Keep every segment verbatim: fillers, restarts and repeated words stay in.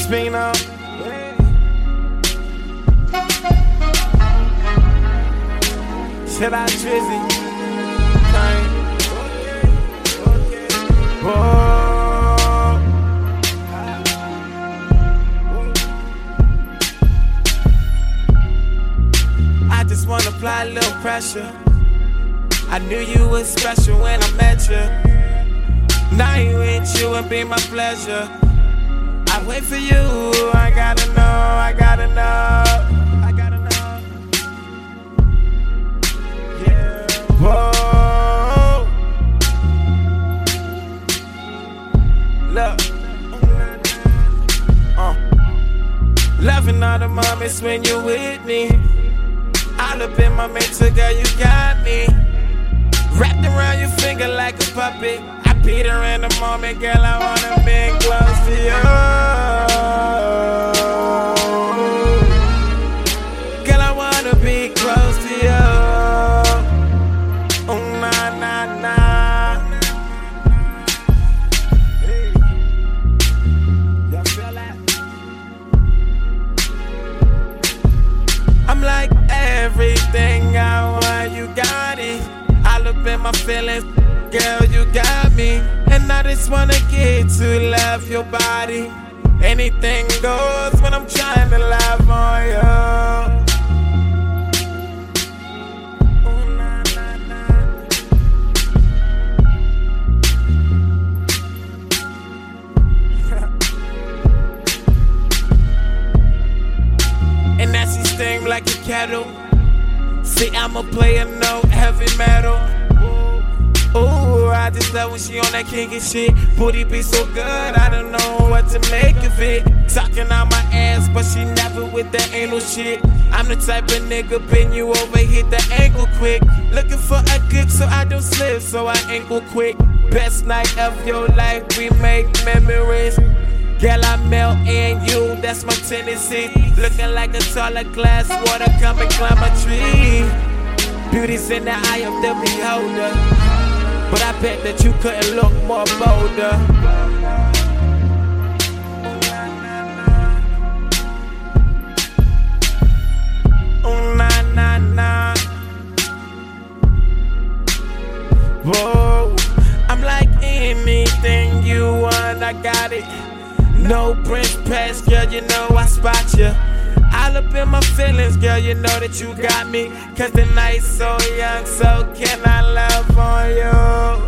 Spino. Shout out Trizzy. Whoa. I just wanna apply a little pressure. I knew you was special when I met you. Now you with you and be my pleasure. I wait for you, I gotta know, I gotta know, I gotta know. Yeah. Whoa. Look. Uh. Loving all the moments when you're with me. All up in my mental, girl, you got me. Wrapped around your finger like a puppet. I beat her in the moment, girl, I wanna be close to you. Girl, I wanna be close to you. Oh, nah, nah, nah. Hey. Y'all feel that? I'm like everything I want, you got it. All up in my feelings, girl, you got me. And I just wanna get to love your body. Anything goes when I'm trying to love on you. Oh, nah, nah, nah. And that's his thing like a kettle. See, I'ma play a note, heavy metal. Ooh, I just love when she on that kinky shit. Booty be so good, I don't know what to make of it. Talking on my ass, but she never with that anal shit. I'm the type of nigga, bend you over, hit the ankle quick. Looking for a kick so I don't slip, so I ankle quick. Best night of your life, we make memories. Girl, I melt in you, that's my tendency. Looking like a taller glass water, come and climb a tree. Beauty's in the eye of the beholder, but I bet that you couldn't look more bolder. Oh, nah, nah, nah. Whoa, I'm like anything you want, I got it. No French press, girl, you know I spot you. All up in my feelings, girl, you know that you got me. Cause the night's so young, so can I love on you?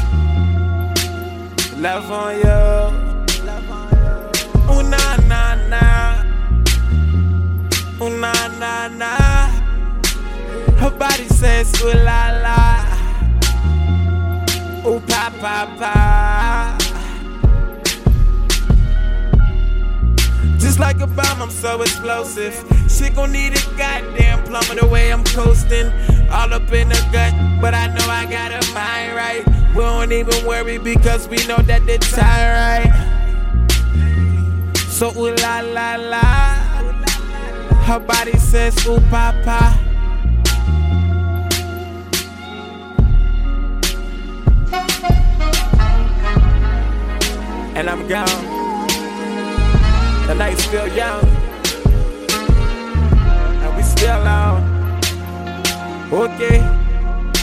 Love on you. Ooh, nah, nah, nah. Ooh, nah, nah, nah. Her body says, ooh, la, la. Ooh, pa, pa, pa. Just like a bomb, I'm so explosive. She gon' need a goddamn plumber the way I'm coasting. All up in the gut, but I know I got her mind right. We don't even worry because we know that the time right. So ooh la la la. Her body says ooh pa pa. And I'm gone. The night's still young, and we still on. Okay.